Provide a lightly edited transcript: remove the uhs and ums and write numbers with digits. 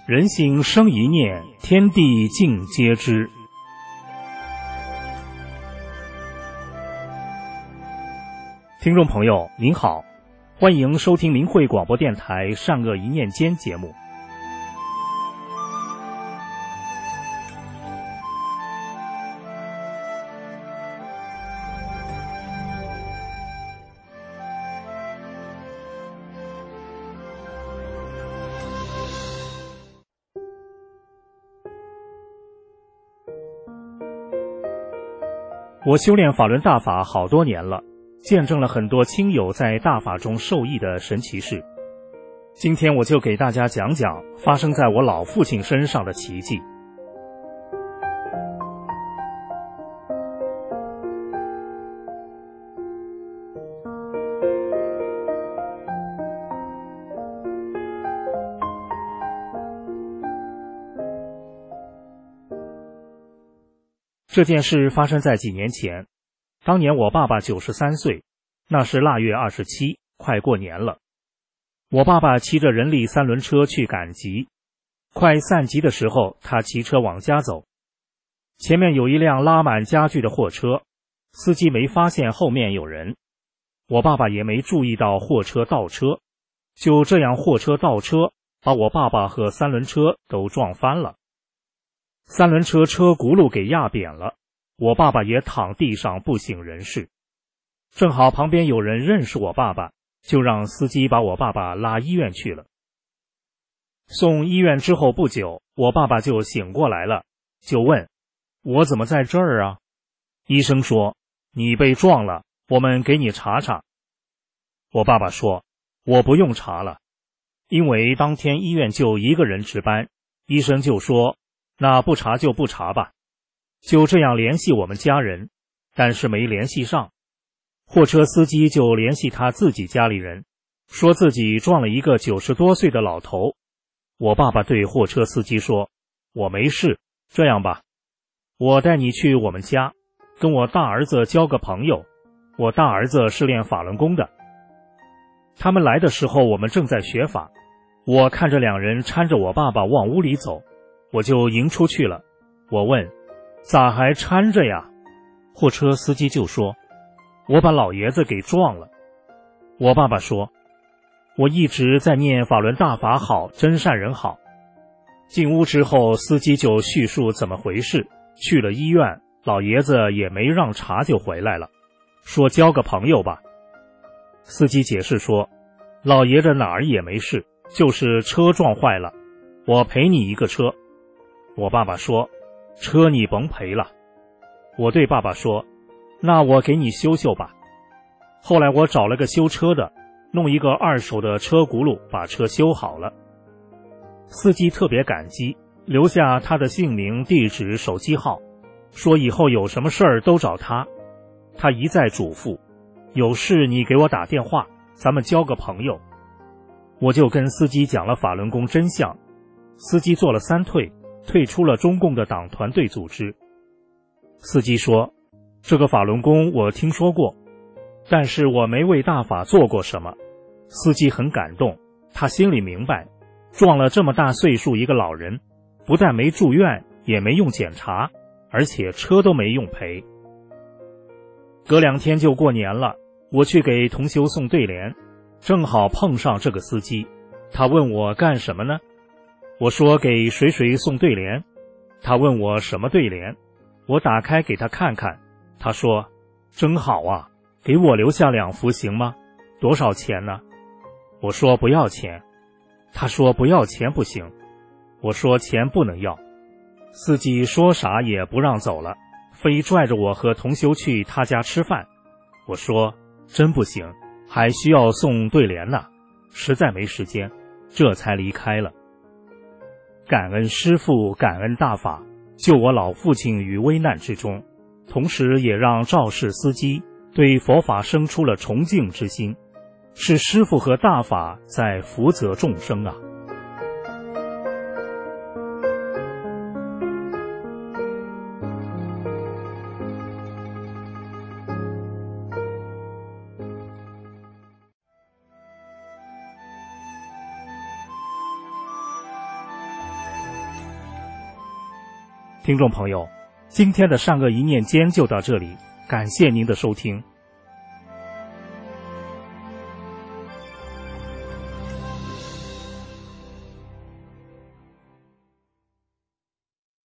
人心生一念，天地尽皆知。听众朋友您好，欢迎收听明慧广播电台善恶一念间节目。我修炼法轮大法好多年了，见证了很多亲友在大法中受益的神奇事。今天我就给大家讲讲发生在我老父亲身上的奇迹。这件事发生在几年前，当年我爸爸93岁，那是腊月27，快过年了。我爸爸骑着人力三轮车去赶集，快散集的时候，他骑车往家走。前面有一辆拉满家具的货车，司机没发现后面有人，我爸爸也没注意到货车倒车，就这样货车倒车，把我爸爸和三轮车都撞翻了。三轮车车轱辘给压扁了，我爸爸也躺地上不省人事。正好旁边有人认识我爸爸，就让司机把我爸爸拉医院去了。送医院之后不久，我爸爸就醒过来了，就问我怎么在这儿啊？医生说你被撞了，我们给你查查。我爸爸说我不用查了，因为当天医院就一个人值班，医生就说那不查就不查吧。就这样联系我们家人，但是没联系上。货车司机就联系他自己家里人，说自己撞了一个90多岁的老头。我爸爸对货车司机说我没事，这样吧，我带你去我们家，跟我大儿子交个朋友，我大儿子是练法轮功的。他们来的时候我们正在学法，我看着两人搀着我爸爸往屋里走，我就迎出去了。我问咋还搀着呀？货车司机就说我把老爷子给撞了。我爸爸说我一直在念法轮大法好，真善人好。进屋之后，司机就叙述怎么回事，去了医院，老爷子也没让查就回来了，说交个朋友吧。司机解释说老爷子哪儿也没事，就是车撞坏了，我赔你一个车。我爸爸说车你甭赔了。我对爸爸说那我给你修修吧。后来我找了个修车的，弄一个二手的车轱辘把车修好了。司机特别感激，留下他的姓名、地址、手机号，说以后有什么事儿都找他。他一再嘱咐有事你给我打电话，咱们交个朋友。我就跟司机讲了法轮功真相，司机做了3退，退出了中共的党团队组织。司机说这个法轮功我听说过，但是我没为大法做过什么。司机很感动，他心里明白，撞了这么大岁数一个老人，不但没住院，也没用检查，而且车都没用赔。隔2天就过年了，我去给同修送对联，正好碰上这个司机，他问我干什么呢？我说给谁谁送对联。他问我什么对联，我打开给他看看，他说真好啊，给我留下2幅行吗？多少钱呢？我说不要钱。他说不要钱不行。我说钱不能要。司机说啥也不让走了，非拽着我和同修去他家吃饭。我说真不行，还需要送对联呢，实在没时间，这才离开了。感恩师父，感恩大法，救我老父亲于危难之中，同时也让肇事司机对佛法生出了崇敬之心，是师父和大法在福泽众生啊。 听众朋友，今天的善恶一念间就到这里，感谢您的收听。